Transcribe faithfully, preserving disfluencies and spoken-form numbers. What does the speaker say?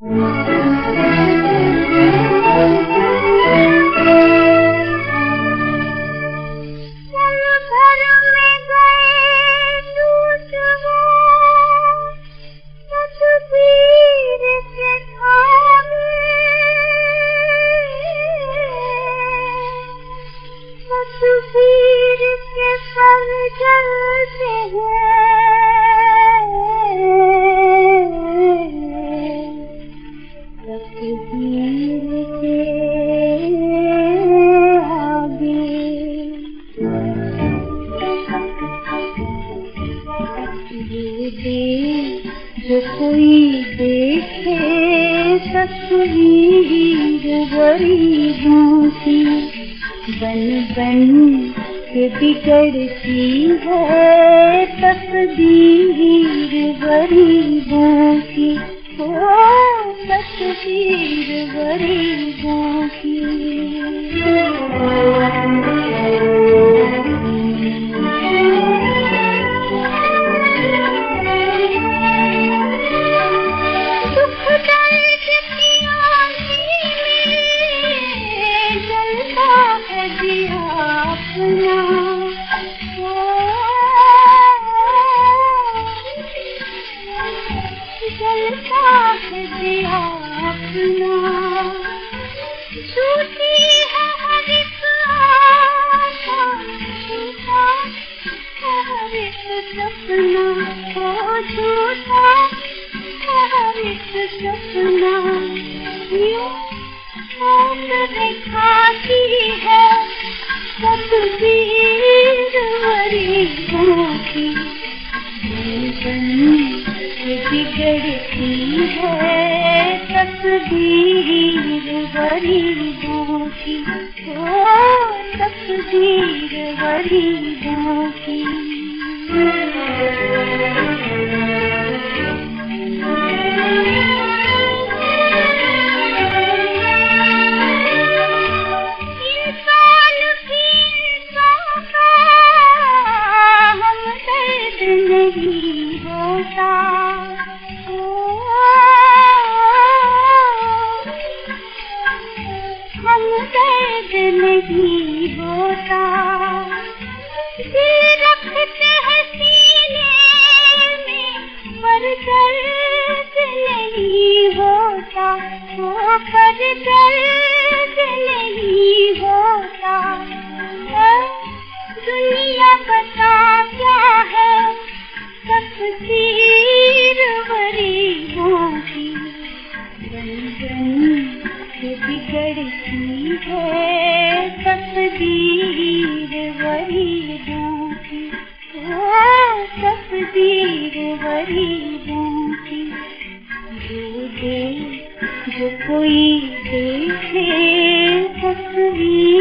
जो कोई देखे तस्वीर गरीबों की, बन बन के बिगड़ती है तस्वीर गरीबों की, ओ तस्वीर गरीबों की। जलता है दिया अपना, झूठी है हर एक आशा, झूठा है हर एक सपना, ओ झूठा है हर एक सपना। यूं उम्र खाती है तस्वीर गरीबों की, बिगड़ती है तस्वीर गरीबों की, ओ तस्वीर गरीबों की। इंसान भी इंसान का हमदर्द नहीं होता, हमदर्द नहीं होता। दिल रखते हैं सीने में पर दर्द नहीं होता, वो पर दर्द नहीं होता। दुनिया बता क्या है तस्वीर गरीबों की, बन बन के बिगड़ती है तस्वीर गरीबों की, ओ तस्वीर गरीबों की। जो दे जो कोई देखे तस्वीर